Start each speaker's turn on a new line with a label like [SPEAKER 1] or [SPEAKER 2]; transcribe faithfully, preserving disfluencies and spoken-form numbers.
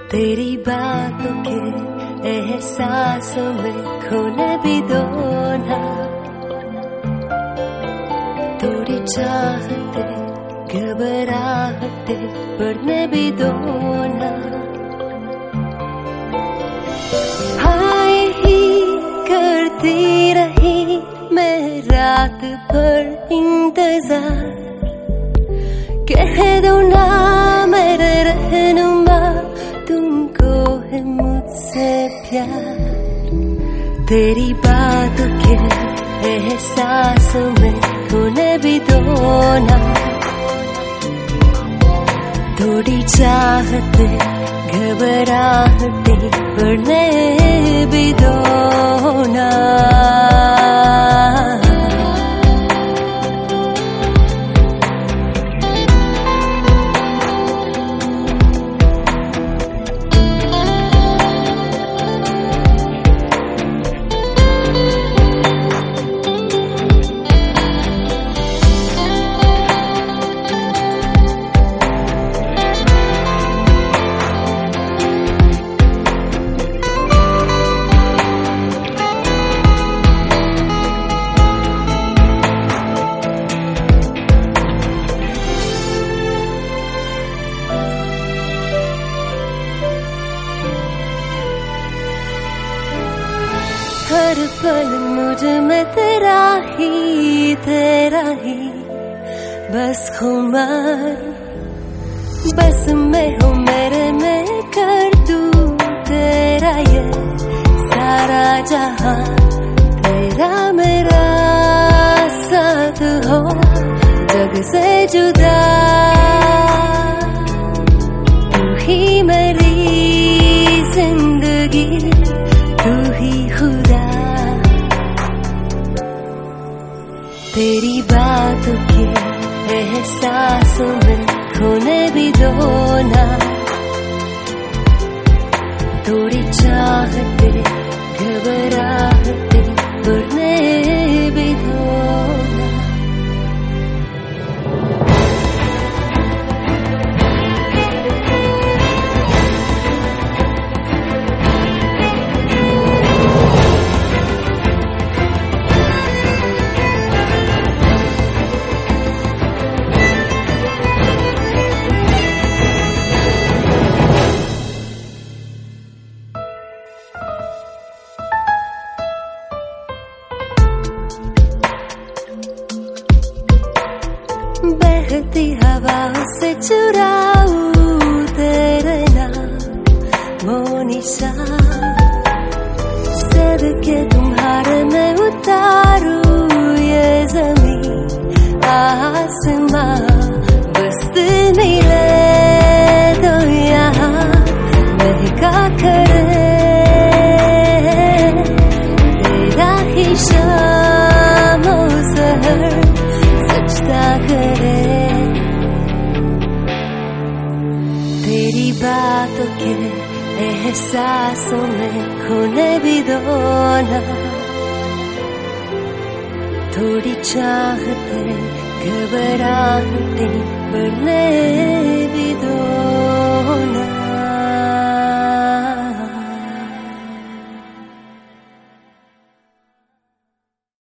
[SPEAKER 1] तेरी बातों के एहसासों में खोने भी दो ना, थोड़ी चाहते घबराहटे बढ़ने भी दो ना। हाय ही करती रही मैं रात भर इंतजार, कह दो ना मेरे रहनुमा तुमको है मुझसे प्यार। तेरी बातों के एहसासों में खोने भी दो ना, थोड़ी चाहते घबराहटे बढ़ने भी दो ना। हर पल मुझ में तेरा ही तेरा ही बस खुमार, बस मैं हूँ मेरे में कर दूँ तेरा ये सारा जहां। तेरा मेरा साथ हो जग से जुदा, तू ही मेरी जिंदगी तू ही खुदा। तेरी बातों के एहसासों में खोने भी दो ना, थोड़ी चाहते घबराहटे बढ़ने भी दो ना। बहती हवाओं से चुराऊं तेरे नाम वो निशान, सर के तुम्हारे में उतारूं ये जमीन आसमां। बस मिले तो यहाँ महका करे तेरा ही शाम सहर सजदा करे। तेरी बातों के एहसासों में खोने भी दो ना, थोड़ी चाहते घबराहटे बढ़ने